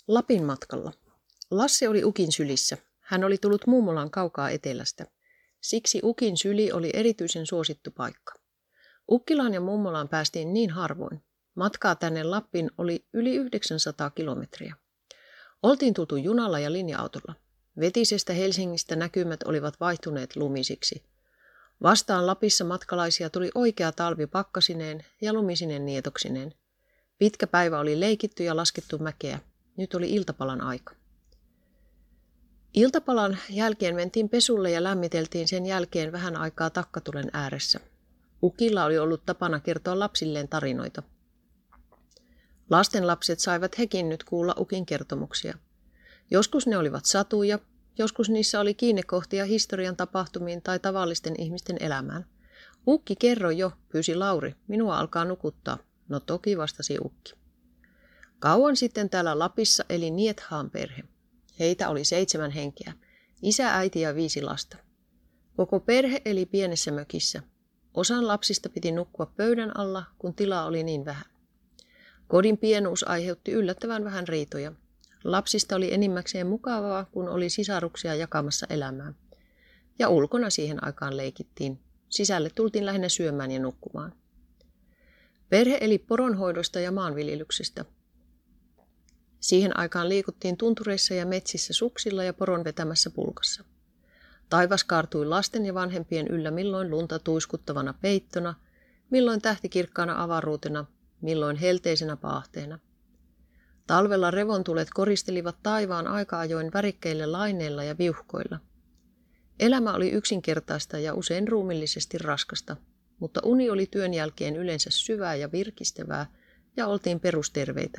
Lapin matkalla. Lasse oli Ukin sylissä. Hän oli tullut mummolaan kaukaa etelästä. Siksi Ukin syli oli erityisen suosittu paikka. Ukkilaan ja mummolaan päästiin niin harvoin. Matkaa tänne Lappiin oli yli 900 kilometriä. Oltiin tultu junalla ja linja-autolla. Vetisestä Helsingistä näkymät olivat vaihtuneet lumisiksi. Vastaan Lapissa matkalaisia tuli oikea talvi pakkasineen ja lumisinen nietoksineen. Pitkä päivä oli leikitty ja laskettu mäkeä. Nyt oli iltapalan aika. Iltapalan jälkeen mentiin pesulle ja lämmiteltiin sen jälkeen vähän aikaa takkatulen ääressä. Ukilla oli ollut tapana kertoa lapsilleen tarinoita. Lastenlapset saivat hekin nyt kuulla Ukin kertomuksia. Joskus ne olivat satuja, joskus niissä oli kiinnekohtia historian tapahtumiin tai tavallisten ihmisten elämään. Ukki, kerro jo, pyysi Lauri, minua alkaa nukuttaa. No toki, vastasi Ukki. Kauan sitten täällä Lapissa eli Niethaan perhe. Heitä oli 7 henkeä, isä, äiti ja 5 lasta. Koko perhe eli pienessä mökissä. Osan lapsista piti nukkua pöydän alla, kun tilaa oli niin vähän. Kodin pienuus aiheutti yllättävän vähän riitoja. Lapsista oli enimmäkseen mukavaa, kun oli sisaruksia jakamassa elämää. Ja ulkona siihen aikaan leikittiin. Sisälle tultiin lähinnä syömään ja nukkumaan. Perhe eli poronhoidosta ja maanviljelyksestä. Siihen aikaan liikuttiin tuntureissa ja metsissä suksilla ja poron vetämässä pulkassa. Taivas kaartui lasten ja vanhempien yllä milloin lunta tuiskuttavana peittona, milloin tähtikirkkaana avaruutena, milloin helteisenä paahteena. Talvella revontulet koristelivat taivaan aika ajoin värikkeillä laineilla ja viuhkoilla. Elämä oli yksinkertaista ja usein ruumillisesti raskasta, mutta uni oli työn jälkeen yleensä syvää ja virkistävää ja oltiin perusterveitä.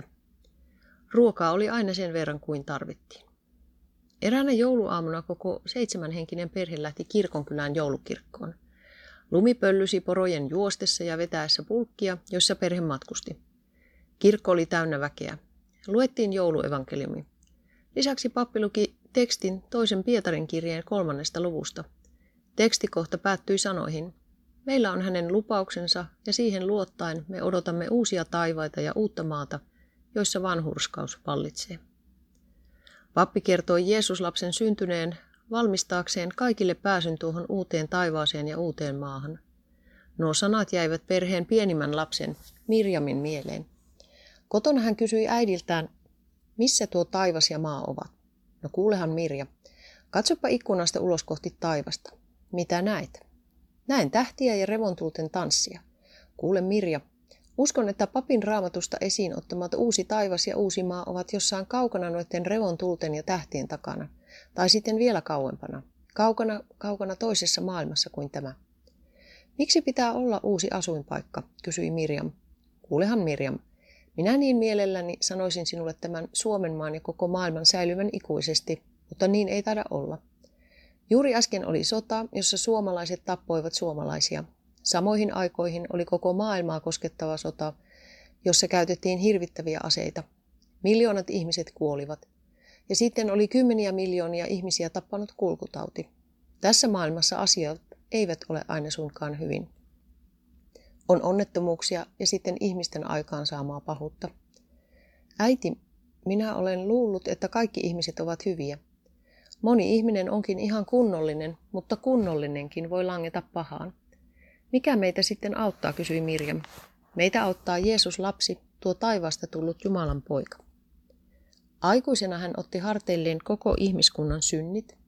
Ruokaa oli aina sen verran kuin tarvittiin. Eräänä jouluaamuna koko 7-henkinen perhe lähti kirkonkylään joulukirkkoon. Lumi pöllysi porojen juostessa ja vetäessä pulkkia, jossa perhe matkusti. Kirkko oli täynnä väkeä. Luettiin jouluevankeliumi. Lisäksi pappi luki tekstin 2. Pietarin kirjeen 3. luvusta. Tekstikohta päättyi sanoihin: meillä on hänen lupauksensa ja siihen luottaen me odotamme uusia taivaita ja uutta maata, joissa vanhurskaus vallitsee. Pappi kertoi Jeesuslapsen syntyneen valmistaakseen kaikille pääsyn tuohon uuteen taivaaseen ja uuteen maahan. Nuo sanat jäivät perheen pienimmän lapsen Mirjamin mieleen. Kotona hän kysyi äidiltään, missä tuo taivas ja maa ovat. No kuulehan Mirja, katsopa ikkunasta ulos kohti taivasta. Mitä näet? Näen tähtiä ja revontulten tanssia. Kuule Mirja, uskon, että papin Raamatusta esiin ottamat uusi taivas ja uusi maa ovat jossain kaukana noiden revontulten ja tähtien takana. Tai sitten vielä kauempana. Kaukana toisessa maailmassa kuin tämä. Miksi pitää olla uusi asuinpaikka, kysyi Mirjam. Kuulehan Mirjam, minä niin mielelläni sanoisin sinulle tämän Suomen maan ja koko maailman säilyvän ikuisesti, mutta niin ei taida olla. Juuri äsken oli sota, jossa suomalaiset tappoivat suomalaisia. Samoihin aikoihin oli koko maailmaa koskettava sota, jossa käytettiin hirvittäviä aseita. Miljoonat ihmiset kuolivat. Ja sitten oli 10 miljoonia ihmisiä tappanut kulkutauti. Tässä maailmassa asiat eivät ole aina suinkaan hyvin. On onnettomuuksia ja sitten ihmisten aikaansaamaa pahuutta. Äiti, minä olen luullut, että kaikki ihmiset ovat hyviä. Moni ihminen onkin ihan kunnollinen, mutta kunnollinenkin voi langeta pahaan. Mikä meitä sitten auttaa, kysyi Mirjam. Meitä auttaa Jeesus lapsi, tuo taivaasta tullut Jumalan poika. Aikuisena hän otti harteilleen koko ihmiskunnan synnit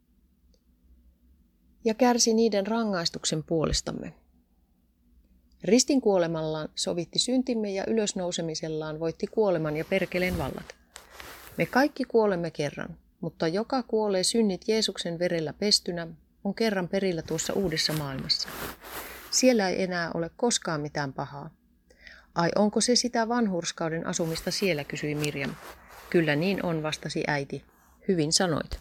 ja kärsi niiden rangaistuksen puolestamme. Ristin kuolemallaan sovitti syntimme ja ylösnousemisellaan voitti kuoleman ja perkeleen vallat. Me kaikki kuolemme kerran, mutta joka kuolee synnit Jeesuksen verellä pestynä on kerran perillä tuossa uudessa maailmassa. Siellä ei enää ole koskaan mitään pahaa. Ai onko se sitä vanhurskauden asumista siellä, kysyi Mirjam. Kyllä niin on, vastasi äiti. Hyvin sanoit.